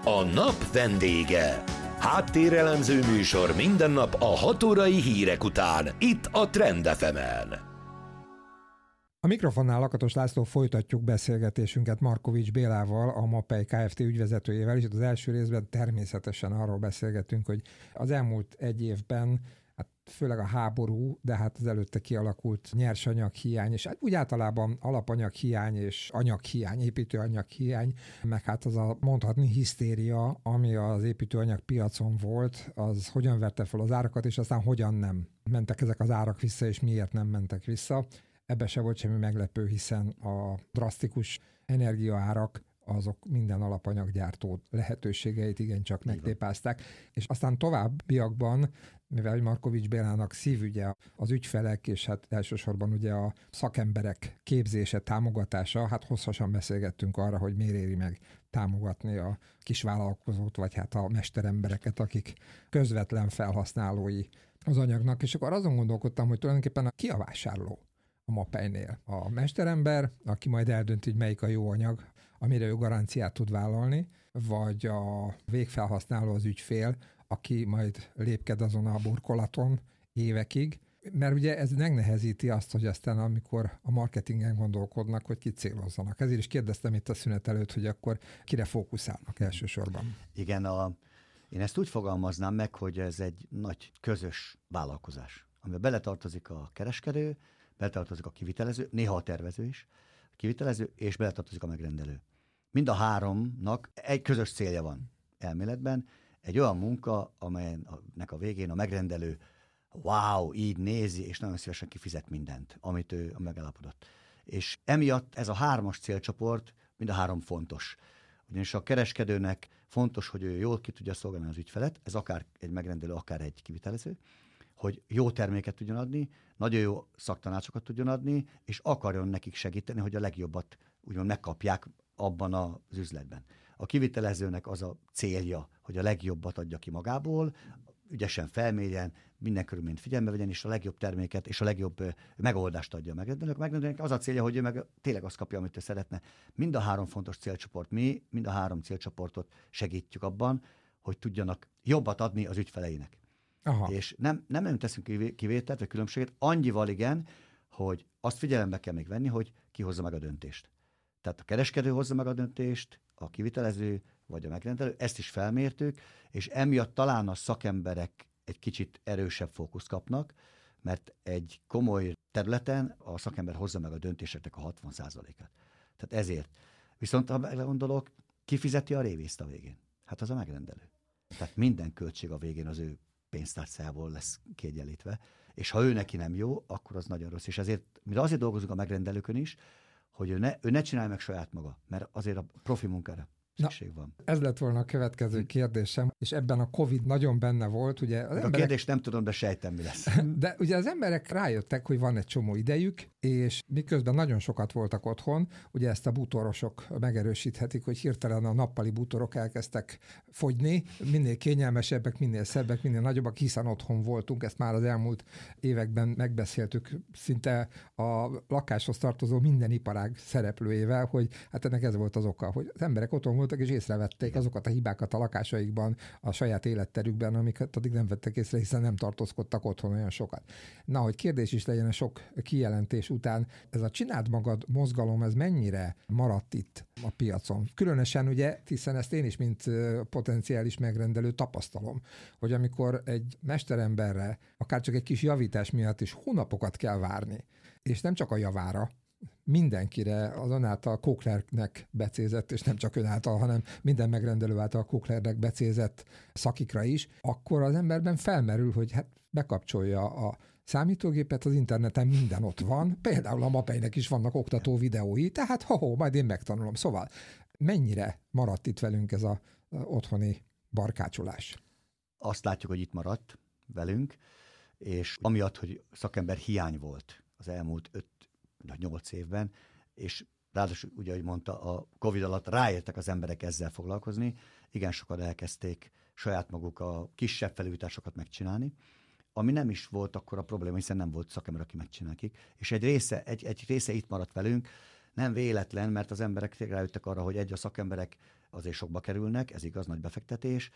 A nap vendége. Háttérelemző műsor minden nap a 6 órai hírek után, itt a Trend FM-en. A mikrofonnál Lakatos László, folytatjuk beszélgetésünket Markovics Bélával, a Mapei Kft. Ügyvezetőjével, és az első részben természetesen arról beszélgetünk, hogy az elmúlt egy évben, hát főleg a háború, de hát az előtte kialakult nyersanyaghiány, és hát úgy általában alapanyaghiány és anyaghiány, építőanyaghiány, meg hát az a mondhatni hisztéria, ami az építőanyag piacon volt, az hogyan verte fel az árakat, és aztán hogyan nem mentek ezek az árak vissza, és miért nem mentek vissza. Ebbe se volt semmi meglepő, hiszen a drasztikus energiaárak azok minden alapanyaggyártó lehetőségeit igencsak megtépázták. És aztán továbbiakban, mivel Markovics Bélának szívügye az ügyfelek, és hát elsősorban ugye a szakemberek képzése, támogatása, hát hosszasan beszélgettünk arra, hogy miért éri meg támogatni a kisvállalkozót, vagy hát a mesterembereket, akik közvetlen felhasználói az anyagnak. És akkor azon gondolkodtam, hogy tulajdonképpen ki a vásárló a Mapeinél? A mesterember, aki majd eldönti, hogy melyik a jó anyag, amire ő garanciát tud vállalni, vagy a végfelhasználó, az ügyfél, aki majd lépked azon a burkolaton évekig, mert ugye ez megnehezíti azt, hogy aztán amikor a marketingen gondolkodnak, hogy kit célozzanak. Ezért is kérdeztem itt a szünet előtt, hogy akkor kire fókuszálnak elsősorban. Igen, én ezt úgy fogalmaznám meg, hogy ez egy nagy közös vállalkozás, amiben beletartozik a kereskedő, beletartozik a kivitelező, néha a tervező is, a kivitelező, és beletartozik a megrendelő. Mind a háromnak egy közös célja van elméletben, egy olyan munka, amelynek a végén a megrendelő wow, így nézi, és nagyon szívesen kifizet mindent, amit ő megállapodott. És emiatt ez a hármas célcsoport mind a három fontos. Ugyanis a kereskedőnek fontos, hogy ő jól ki tudja szolgálni az ügyfelet, ez akár egy megrendelő, akár egy kivitelező, hogy jó terméket tudjon adni, nagyon jó szaktanácsokat tudjon adni, és akarjon nekik segíteni, hogy a legjobbat úgymond megkapják abban az üzletben. A kivitelezőnek az a célja, hogy a legjobbat adja ki magából, ügyesen felmérjen, minden körülményt figyelme vegyen, és a legjobb terméket és a legjobb megoldást adja meg. A megrendelőnek az a célja, hogy ő meg tényleg azt kapja, amit ő szeretne. Mind a három fontos célcsoport, mi mind a három célcsoportot segítjük abban, hogy tudjanak jobbat adni az ügyfeleinek. Aha. És nem teszünk kivételt vagy különbséget, annyival igen, hogy azt figyelembe kell még venni, hogy ki hozza meg a döntést. Tehát a kereskedő hozza meg a döntést, a kivitelező vagy a megrendelő, ezt is felmértük, és emiatt talán a szakemberek egy kicsit erősebb fókuszt kapnak, mert egy komoly területen a szakember hozza meg a döntéseknek a 60%-át. Tehát ezért. Viszont ha meggondolok, ki fizeti a révészt a végén? Hát az a megrendelő. Tehát minden költség a végén az ő pénztárcájából lesz kiegyenlítve, és ha ő neki nem jó, akkor az nagyon rossz. És ezért, mi azért dolgozunk a megrendelőkön is, hogy ő ne csinálja meg saját maga, mert azért a profi munkára szükség van. Ez lett volna a következő kérdésem, és ebben a Covid nagyon benne volt. Ugye az emberek... A kérdést nem tudom, de sejtem, mi lesz. De ugye az emberek rájöttek, hogy van egy csomó idejük, és miközben nagyon sokat voltak otthon, ugye ezt a bútorosok megerősíthetik, hogy hirtelen a nappali bútorok elkezdtek fogyni, minél kényelmesebbek, minél szebbek, minél nagyobbak, hiszen otthon voltunk, ezt már az elmúlt években megbeszéltük szinte a lakáshoz tartozó minden iparág szereplőjével, hogy hát ennek ez volt az oka, hogy az emberek otthon voltak, és észrevették azokat a hibákat a lakásaikban, a saját életterükben, amiket addig nem vettek észre, hiszen nem tartózkodtak otthon olyan sokat. Na, hogy kérdés is legyen a sok kijelentés után, ez a csináld magad mozgalom, ez mennyire maradt itt a piacon? Különösen ugye, hiszen ezt én is, mint potenciális megrendelő tapasztalom, hogy amikor egy mesteremberre, akár csak egy kis javítás miatt is hónapokat kell várni, és nem csak a javára, mindenkire az ön által Kóklernek becézett, és nem csak ön által, hanem minden megrendelő által Kóklernek becézett szakikra is, akkor az emberben felmerül, hogy hát bekapcsolja a számítógépet, az interneten minden ott van, például a Mapeinek is vannak oktató videói, tehát majd én megtanulom. Szóval mennyire maradt itt velünk ez az otthoni barkácsolás? Azt látjuk, hogy itt maradt velünk, és amiatt, hogy szakember hiány volt az elmúlt 8 évben, és ráadásul, ugye, ahogy mondta, a Covid alatt ráértek az emberek ezzel foglalkozni, igen sokan elkezdték saját maguk a kisebb felújításokat megcsinálni, ami nem is volt akkor a probléma, hiszen nem volt szakember, aki megcsinálkik, és egy része itt maradt velünk, nem véletlen, mert az emberek rájöttek arra, hogy a szakemberek azért sokba kerülnek, ez igaz, nagy befektetés.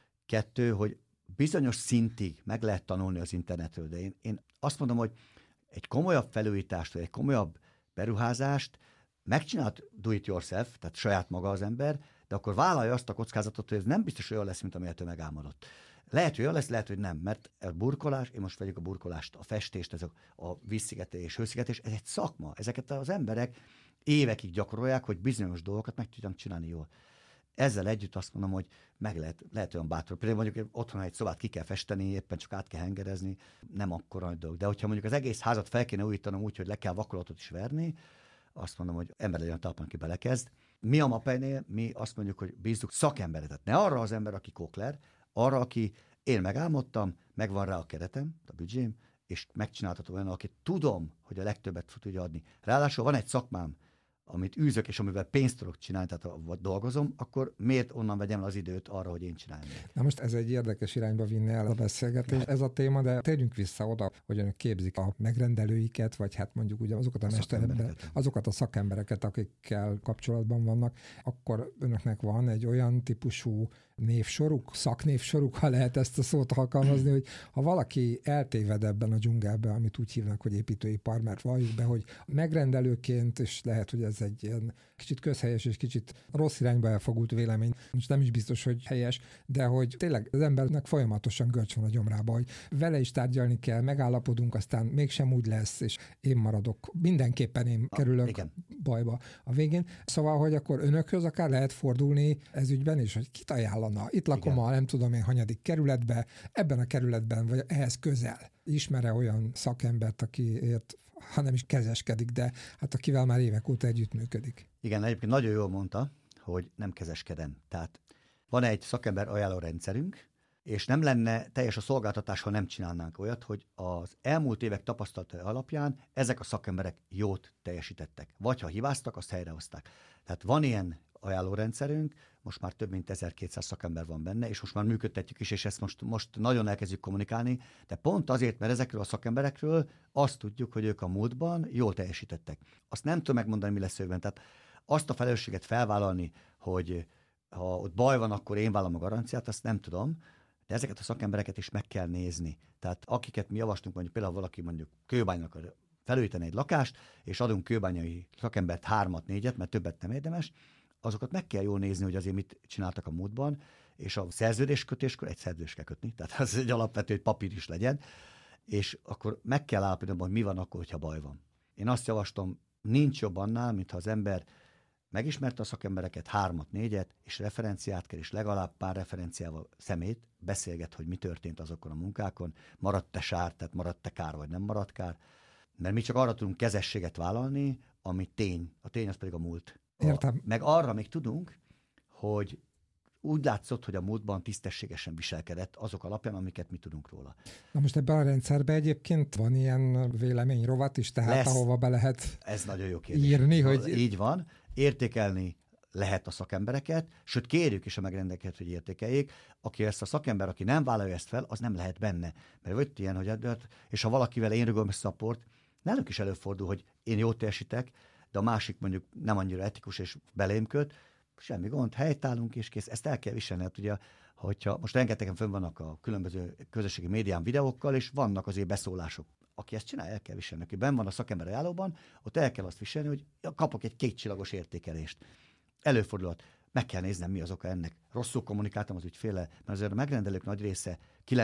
2, hogy bizonyos szintig meg lehet tanulni az internetről, de én azt mondom, hogy egy komolyabb felújítást, vagy egy komolyabb beruházást megcsinált do it yourself, tehát saját maga az ember, de akkor vállalja azt a kockázatot, hogy ez nem biztos olyan lesz, mint amilyet ő megálmodott. Lehet, hogy olyan lesz, lehet, hogy nem, mert a burkolás, én most vegyük a burkolást, a festést, ez a vízszigetelés, hőszigetelés, ez egy szakma. Ezeket az emberek évekig gyakorolják, hogy bizonyos dolgokat meg tudjam csinálni jól. Ezzel együtt azt mondom, hogy lehet olyan bátor. Például mondjuk otthon egy szobát ki kell festeni, éppen csak át kell hengerezni, nem akkora nagy dolog. De hogyha mondjuk az egész házat fel kéne újítanom úgy, hogy le kell vakolatot is verni, azt mondom, hogy ember legyen a talpán, aki belekezd. Mi a MAPEI-nél, mi azt mondjuk, hogy bízzuk szakemberre. Tehát ne arra az ember, aki kokler, arra, aki én megálmodtam, megvan rá a keretem, a büdzsém, és megcsináltatom olyan, aki tudom, hogy a legtöbbet tudja adni. Ráadásul van egy szakmám, amit űzök, és amivel pénzt tudok csinálni, tehát ha dolgozom, akkor miért onnan vegyem el az időt arra, hogy én csináljam? Na most ez egy érdekes irányba vinne el a beszélgetés, ez a téma, de térjünk vissza oda, hogy önök képzik a megrendelőiket, vagy hát mondjuk ugye azokat a szakembereket, akikkel kapcsolatban vannak, akkor önöknek van egy olyan típusú névsoruk, szaknévsoruk, ha lehet ezt a szót alkalmazni, hogy ha valaki eltéved ebben a dzsungelben, amit úgy hívnak, hogy építőipar, mert valljuk be, hogy megrendelőként, és lehet, hogy ez egy ilyen kicsit közhelyes és kicsit rossz irányba elfogult vélemény, most nem is biztos, hogy helyes, de hogy tényleg az embernek folyamatosan görcs van a gyomrába, hogy vele is tárgyalni kell, megállapodunk, aztán mégsem úgy lesz, és én maradok. Mindenképpen én kerülök bajba a végén. Szóval, hogy akkor önökhöz akár lehet fordulni ez ügyben is, hogy kit ajánlana. Itt lakom a nem tudom én hanyadik kerületbe, ebben a kerületben, vagy ehhez közel. Ismer-e olyan szakembert, akiért, ha nem is kezeskedik, de hát akivel már évek óta együttműködik? Igen, egyébként nagyon jól mondta, hogy nem kezeskedem. Tehát van egy szakember ajánló rendszerünk, és nem lenne teljes a szolgáltatás, ha nem csinálnánk olyat, hogy az elmúlt évek tapasztalata alapján ezek a szakemberek jót teljesítettek. Vagy ha hibáztak, azt helyrehozták. Tehát van ilyen ajánlórendszerünk, most már több mint 1200 szakember van benne, és most már működtetjük is, és ezt most nagyon elkezdjük kommunikálni, de pont azért, mert ezekről a szakemberekről azt tudjuk, hogy ők a múltban jól teljesítettek. Azt nem tudom megmondani, mi lesz jövőben. Tehát azt a felelősséget felvállalni, hogy ha ott baj van, akkor én vállalom a garanciát, azt nem tudom, de ezeket a szakembereket is meg kell nézni. Tehát akiket mi javaslunk, mondjuk például valaki mondjuk Kőbánynak akar felújítani egy lakást, és adunk kőbányai szakembert 3-4, mert többet nem érdemes, azokat meg kell jól nézni, hogy azért mit csináltak a múltban, és a szerződéskötéskor egy szerződést kell kötni, tehát az egy alapvető, hogy papír is legyen, és akkor meg kell állapítani, hogy mi van akkor, hogyha baj van. Én azt javaslom, nincs jobb annál, mintha az ember megismerte a szakembereket, 3-4, és referenciát kell, és legalább pár referenciával szemét beszélget, hogy mi történt azokon a munkákon, maradt-e sár, tehát maradt-e kár, vagy nem maradt kár, mert mi csak arra tudunk kezességet vállalni, ami tény. A tény az pedig a múlt. Értem. Meg arra még tudunk, hogy úgy látszott, hogy a múltban tisztességesen viselkedett azok alapján, amiket mi tudunk róla. Na most ebben a rendszerben egyébként van ilyen véleményrovat is, tehát lesz, ahova be lehet ez nagyon jó kérdés. Írni, hogy... Így van. Értékelni lehet a szakembereket, sőt kérjük is a megrendelőket, hogy értékeljék. Aki ezt a szakember, aki nem vállalja ezt fel, az nem lehet benne. Mert vagy ilyen, hogy és ha valakivel én rögöm össze a port, nálunk is előfordul, hogy én jót teljesítek, de a másik mondjuk nem annyira etikus és belém köt, semmi gond, helytállunk és kész. Ezt el kell viselni. Hát ugye, hogyha most rengetegen fönn vannak a különböző közösségi médián videókkal, és vannak azért beszólások. Aki ezt csinál, el kell viselni. Aki benn van a szakember ajánlóban, ott el kell azt viselni, hogy kapok egy 2 csillagos értékelést. Előfordulhat. Meg kell néznem, mi az oka ennek. Rosszul kommunikáltam az ügyféllel, mert azért a megrendelők nagy része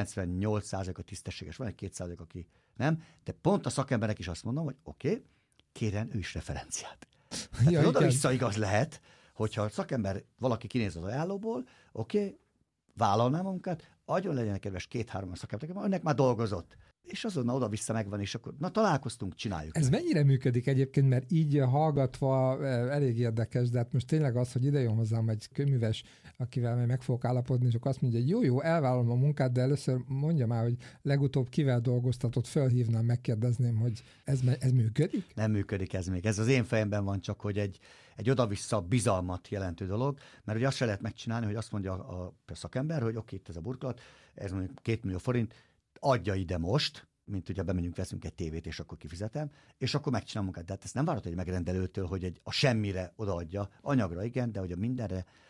98%-a tisztességes, van egy 2%, aki nem, de pont a szakemberek is azt mondom, hogy oké, kérjen ő is referenciát. Ja, oda-vissza igaz lehet, hogyha a szakember valaki kinéz az ajánlóból, oké, vállalnám a munkát, adjon legyen kedves 2-3 szakember, önnek már dolgozott. És azonnal oda-vissza megvan, és akkor na találkoztunk, csináljuk. Ez mennyire működik egyébként, mert így hallgatva elég érdekes, de hát most tényleg az, hogy ide jön hozzám egy kőműves, akivel majd meg fogok állapodni, és akkor azt mondja, hogy jó, elvállalom a munkát, de először mondja már, hogy legutóbb kivel dolgoztatott, felhívnám, megkérdezném, hogy ez működik? Nem működik ez még. Ez az én fejemben van csak, hogy egy oda-vissza bizalmat jelentő dolog, mert ugye azt se lehet megcsinálni, hogy azt mondja a szakember, hogy oké, itt ez a burkolat, ez mondjuk 2 millió forint, adja ide most, mint ugye bemegyünk, veszünk egy tévét, és akkor kifizetem, és akkor megcsinálom munkát. De hát ezt nem várható egy megrendelőtől, hogy a semmire odaadja. Anyagra igen, de hogy a mindenre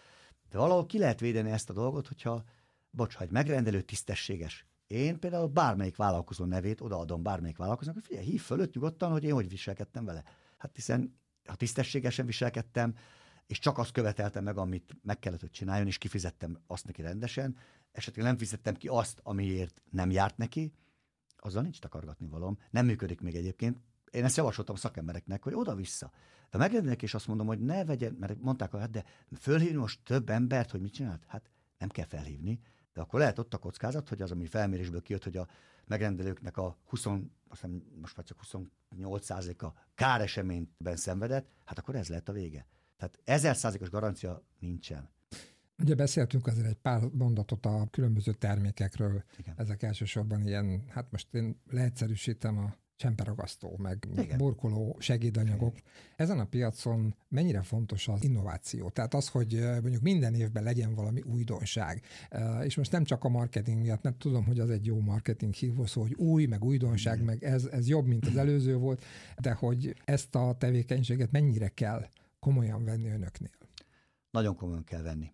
De valahol ki lehet védeni ezt a dolgot, hogyha, ha egy megrendelő tisztességes. Én például bármelyik vállalkozó nevét odaadom bármelyik vállalkozónak, hogy figyelj, hív fölött nyugodtan, hogy én hogy viselkedtem vele. Hát hiszen, ha tisztességesen viselkedtem, és csak azt követeltem meg, amit meg kellett, hogy csináljon, és kifizettem azt neki rendesen, esetleg nem fizettem ki azt, amiért nem járt neki, azzal nincs takargatni valóm. Nem működik még egyébként. Én ezt javasoltam szakembereknek, hogy oda-vissza. De megrendelnek, és azt mondom, hogy ne vegyen, mert mondták, hogy hát de fölhívni most több embert, hogy mit csinált? Hát nem kell felhívni, de akkor lehet ott a kockázat, hogy az, ami felmérésből kijött, hogy a megrendelőknek a 20, azt hiszem, most már csak 28%-a káreseményben szenvedett, hát akkor ez lehet a vége. Tehát 1000%-os garancia nincsen. Ugye beszéltünk azért egy pár mondatot a különböző termékekről. Igen. Ezek elsősorban ilyen, hát most én leegyszerűsítem, a csemperagasztó, meg Igen. burkoló segédanyagok. Ezen a piacon mennyire fontos az innováció? Tehát az, hogy mondjuk minden évben legyen valami újdonság. És most nem csak a marketing miatt, mert tudom, hogy az egy jó marketing hívó szó, hogy új, meg újdonság, meg ez jobb, mint az előző volt, de hogy ezt a tevékenységet mennyire kell komolyan venni önöknél? Nagyon komolyan kell venni.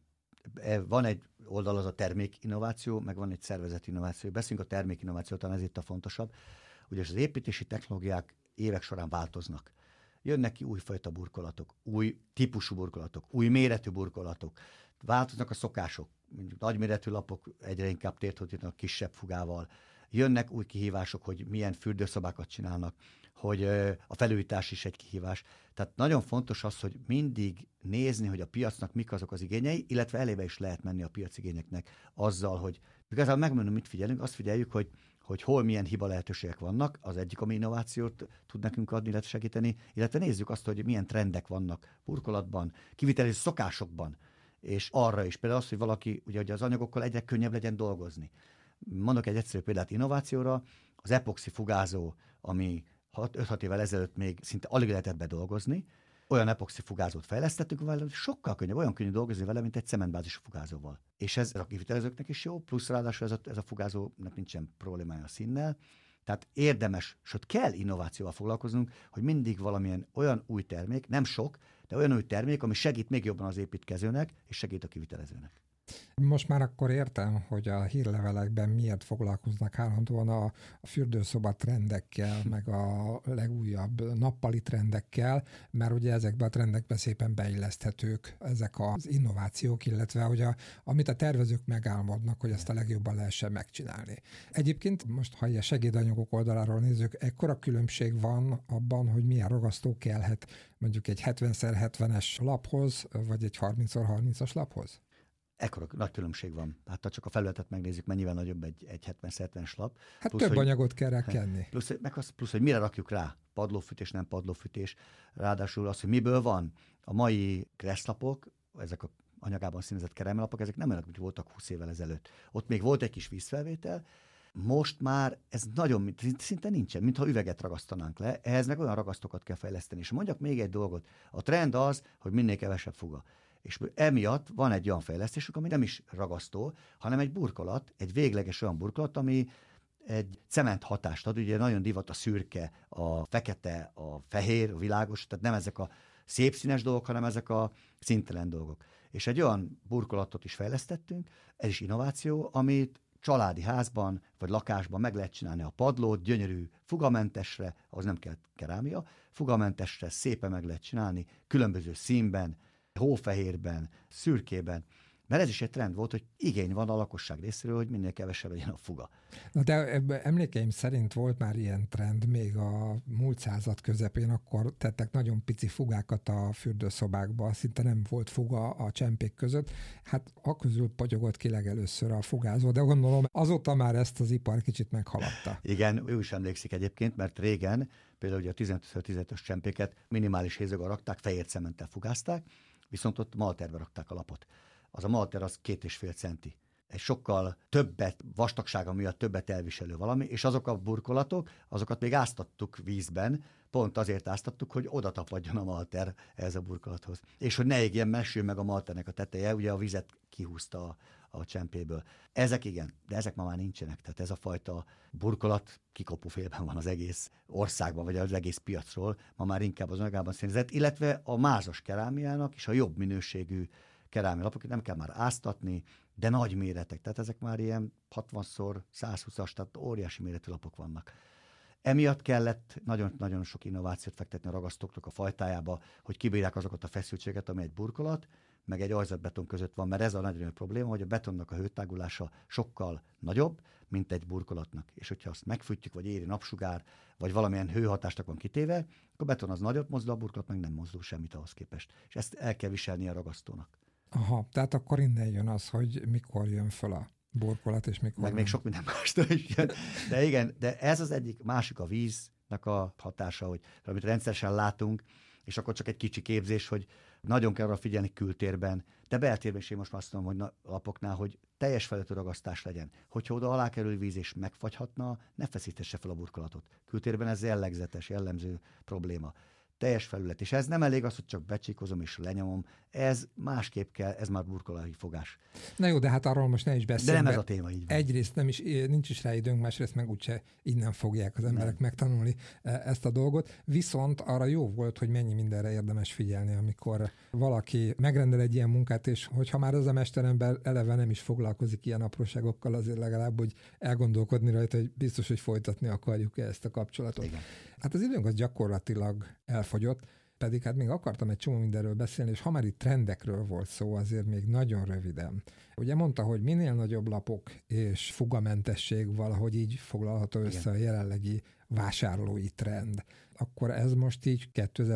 Van egy oldal, az a termékinnováció, meg van egy szervezetinnováció. Beszélünk a termékinnováció, talán ez itt a fontosabb. Ugye az építési technológiák évek során változnak. Jönnek ki újfajta burkolatok, új típusú burkolatok, új méretű burkolatok. Változnak a szokások. Mondjuk nagyméretű lapok egyre inkább tért hódítanak kisebb fugával. Jönnek új kihívások, hogy milyen fürdőszobákat csinálnak, hogy a felújítás is egy kihívás. Tehát nagyon fontos az, hogy mindig nézni, hogy a piacnak mik azok az igényei, illetve elébe is lehet menni a piacigényeknek azzal, hogy igazából megmondom, mit figyelünk, azt figyeljük, hogy hol milyen hiba lehetőségek vannak, az egyik, ami innovációt tud nekünk adni, illetve segíteni, illetve nézzük azt, hogy milyen trendek vannak burkolatban, kivitelező szokásokban, és arra is például az, hogy valaki, ugye, hogy az anyagokkal egyre könnyebb legyen dolgozni. Mondok egy egyszerű példát innovációra, az epoxi fugázó, ami 5-6 évvel ezelőtt még szinte alig lehetett bedolgozni, olyan epoxi fugázót fejlesztettük vele, hogy sokkal könnyebb, olyan könnyű dolgozni vele, mint egy cementbázisú fugázóval. És ez a kivitelezőknek is jó, plusz ráadásul ez a fugázónak nincsen problémája a színnel. Tehát érdemes, sőt kell innovációval foglalkoznunk, hogy mindig valamilyen olyan új termék, nem sok, de olyan új termék, ami segít még jobban az építkezőnek, és segít a kivitelezőnek. Most már akkor értem, hogy a hírlevelekben miért foglalkoznak állandóan a fürdőszoba trendekkel, meg a legújabb nappali trendekkel, mert ugye ezekben a trendekben szépen beilleszthetők ezek az innovációk, illetve hogy amit a tervezők megálmodnak, hogy ezt a legjobban lehessen megcsinálni. Egyébként most, ha ilyen segédanyagok oldaláról nézzük, ekkora különbség van abban, hogy milyen ragasztó kellhet mondjuk egy 70x70-es laphoz, vagy egy 30x30-as laphoz? Ekkora nagy különbség van. Hát ha csak a felületet megnézzük, mennyivel nagyobb egy 70x70-es lap. Hát plusz, több anyagot kell rá kenni. Plusz, hogy mire rakjuk rá. Padlófűtés, nem padlófűtés. Ráadásul az, hogy miből van. A mai kresszlapok, ezek a anyagában színezett keramellapok, ezek nem olyanok, mint voltak 20 évvel ezelőtt. Ott még volt egy kis vízfelvétel, most már ez nagyon, szinte nincsen, mintha üveget ragasztanánk le, ehhez meg olyan ragasztókat kell fejleszteni. És mondjak még egy dolgot, a trend az, hogy minél kevesebb fuga. És emiatt van egy olyan fejlesztésük, ami nem is ragasztó, hanem egy burkolat, egy végleges olyan burkolat, ami egy cement hatást ad. Ugye nagyon divat a szürke, a fekete, a fehér, a világos, tehát nem ezek a szép színes dolgok, hanem ezek a színtelen dolgok. És egy olyan burkolatot is fejlesztettünk, ez is innováció, amit családi házban vagy lakásban meg lehet csinálni a padlót, gyönyörű fugamentesre, az nem kell kerámia, fugamentesre szépen meg lehet csinálni, különböző színben, hófehérben, szürkében, mert ez is egy trend volt, hogy igény van a lakosság részéről, hogy minél kevesebb legyen a fuga. Na de emlékeim szerint volt már ilyen trend még a múlt század közepén, akkor tettek nagyon pici fugákat a fürdőszobákba, szinte nem volt fuga a csempék között. Hát akközül potyogott ki legelőször a fugázó, de gondolom azóta már ezt az ipar kicsit meghaladta. Igen, ő is emlékszik egyébként, mert régen például ugye a 15x15-ös csempéket minimális hézaggal rakták, fehér cementtel fugázták, viszont ott malterbe rakták a lapot. Az a malter az 2,5 centi. Egy sokkal többet, vastagsága miatt többet elviselő valami, és azok a burkolatok, azokat még áztattuk vízben, pont azért áztattuk, hogy oda tapadjon a malter ehhez a burkolathoz. És hogy ne égjen, messül meg a malternek a teteje, ugye a vizet kihúzta a csempéből. Ezek igen, de ezek már nincsenek. Tehát ez a fajta burkolat kikopófélben van az egész országban, vagy az egész piacról, ma már inkább az anyagában színezett, illetve a mázas kerámiának és a jobb minőségű kerámia lapok, nem kell már áztatni, de nagy méretek, tehát ezek már ilyen 60x120-as, tehát óriási méretű lapok vannak. Emiatt kellett nagyon-nagyon sok innovációt fektetni a ragasztóknak a fajtájába, hogy kibírják azokat a feszültséget, ami egy burkolat, meg egy ajzatbeton között van, mert ez a nagyon probléma, hogy a betonnak a hőtágulása sokkal nagyobb, mint egy burkolatnak. És hogyha azt megfűtjük, vagy éri napsugár, vagy valamilyen hőhatásnak van kitéve, akkor a beton az nagyot mozdul, a burkolat meg nem mozdul semmit ahhoz képest. És ezt el kell viselni a ragasztónak. Aha, tehát akkor innen jön az, hogy mikor jön föl a burkolat, és mikor... Meg még sok minden mástól is jön. De igen, de ez az egyik, másik a víznek a hatása, hogy amit rendszeresen látunk, és akkor csak egy kicsi képzés, hogy nagyon kell arra figyelni kültérben, de beltérben is én most azt mondom, hogy lapoknál, hogy teljes felületű ragasztás legyen. Hogyha oda alá kerül víz és megfagyhatna, ne feszítesse fel a burkolatot. Kültérben ez jellegzetes, jellemző probléma. Teljes felület. És ez nem elég az, hogy csak becsíkozom és lenyomom. Ez másképp kell, ez már burkolati fogás. Na jó, de hát arról most ne is beszéljünk. De nem ez a téma, így van. Egyrészt nincs is rá időnk, másrészt meg úgyse innen fogják az emberek megtanulni ezt a dolgot. Viszont arra jó volt, hogy mennyi mindenre érdemes figyelni, amikor valaki megrendel egy ilyen munkát, és hogyha már az a mesterember eleve nem is foglalkozik ilyen apróságokkal, azért legalább, hogy elgondolkodni rajta, hogy biztos, hogy folytatni akarjuk ezt a kapcsolatot. Igen. Hát az időnk az gyakorlatilag elfogyott, pedig hát még akartam egy csomó mindenről beszélni, és ha már itt trendekről volt szó, azért még nagyon röviden. Ugye mondta, hogy minél nagyobb lapok és fugamentesség valahogy így foglalható össze a jelenlegi vásárlói trend. Akkor ez most így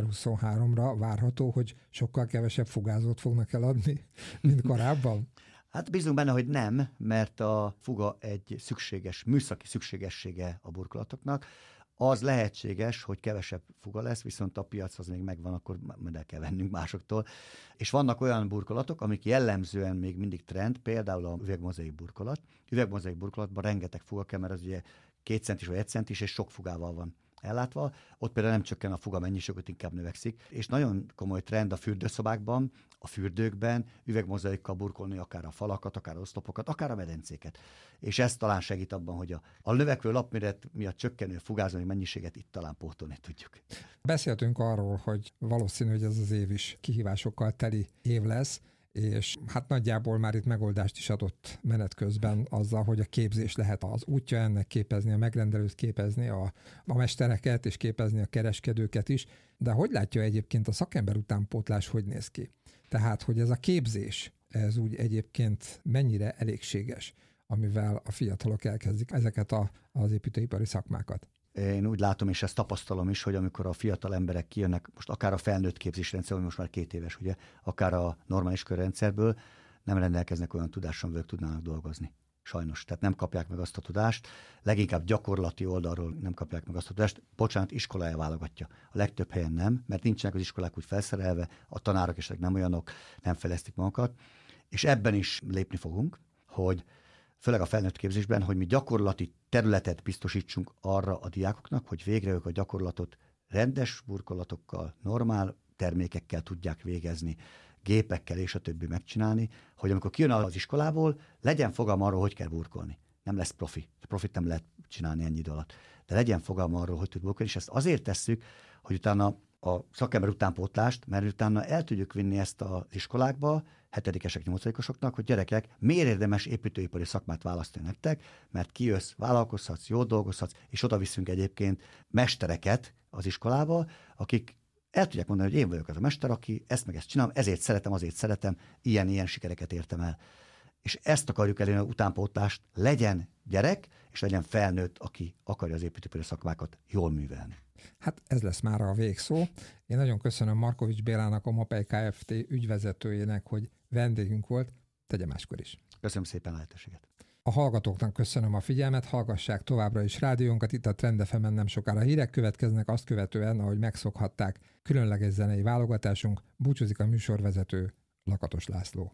2023-ra várható, hogy sokkal kevesebb fugázót fognak eladni, mint korábban? Hát bízunk benne, hogy nem, mert a fuga egy műszaki szükségessége a burkolatoknak. Az lehetséges, hogy kevesebb fuga lesz, viszont a piac az még megvan, akkor majd el kell vennünk másoktól. És vannak olyan burkolatok, amik jellemzően még mindig trend, például a üvegmozaik burkolat. Üvegmozaik burkolatban rengeteg fuga kell, mert az ugye 2 centis vagy 1 centis, és sok fugával van ellátva. Ott például nem csökken a fuga mennyiség, ott inkább növekszik. És nagyon komoly trend a fürdőszobákban, a fürdőkben üvegmozaikkal burkolni akár a falakat, akár a oszlopokat, akár a medencéket. És ez talán segít abban, hogy a növekvő lapméret miatt csökkenő fugázói mennyiséget itt talán pótolni tudjuk. Beszéltünk arról, hogy valószínű, hogy ez az év is kihívásokkal teli év lesz, és hát nagyjából már itt megoldást is adott menet közben azzal, hogy a képzés lehet az útja ennek, képezni a megrendelőt, képezni a mestereket, és képezni a kereskedőket is. De hogy látja egyébként a szakember utánpótlás, hogy néz ki? Tehát, hogy ez a képzés, ez úgy egyébként mennyire elégséges, amivel a fiatalok elkezdik ezeket az építőipari szakmákat? Én úgy látom, és ezt tapasztalom is, hogy amikor a fiatal emberek kijönnek, most akár a felnőtt képzésrendszer, ami most már 2 éves, ugye, akár a normális körrendszerből, nem rendelkeznek olyan tudással, amivel tudnának dolgozni. Sajnos. Tehát nem kapják meg azt a tudást, leginkább gyakorlati oldalról nem kapják meg azt a tudást. Bocsánat, iskolája válogatja. A legtöbb helyen nem, mert nincsenek az iskolák úgy felszerelve, a tanárok esetleg nem olyanok, nem fejlesztik magukat. És ebben is lépni fogunk, hogy főleg a felnőtt képzésben, hogy mi gyakorlati területet biztosítsunk arra a diákoknak, hogy végre ők a gyakorlatot rendes burkolatokkal, normál termékekkel tudják végezni, gépekkel és a többi megcsinálni, hogy amikor kijön az iskolából, legyen fogalma arról, hogy kell burkolni. Nem lesz profi. Profit nem lehet csinálni ennyi idő alatt. De legyen fogalma arról, hogy tud burkolni, és ezt azért tesszük, hogy utána a szakember utánpótlást, mert utána el tudjuk vinni ezt az iskolákba, 7-esek, 8-osoknak, hogy gyerekek, miért érdemes építőipari szakmát választani nektek, mert kijössz, vállalkozhatsz, jól dolgozhatsz, és oda viszünk egyébként mestereket az iskolába, akik el tudják mondani, hogy én vagyok az a mester, aki ezt meg ezt csinálom, ezért szeretem, azért szeretem, ilyen sikereket értem el. És ezt akarjuk elérni, hogy utánpótlást legyen gyerek, és legyen felnőtt, aki akarja az építőipari szakmákat jól művelni. Hát ez lesz már a végszó. Én nagyon köszönöm Markovics Bélának, a MAPEI Kft. Ügyvezetőjének, hogy vendégünk volt, tegye máskor is. Köszönöm szépen a lehetőséget. A hallgatóknak köszönöm a figyelmet, hallgassák továbbra is rádiónkat, itt a Trend FM-en nem sokára hírek következnek, azt követően, ahogy megszokhatták, különleges zenei válogatásunk, búcsúzik a műsorvezető, Lakatos László.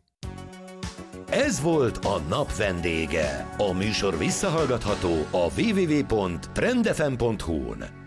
Ez volt a nap vendége. A műsor visszahallgatható a www.trendfm.hu-n.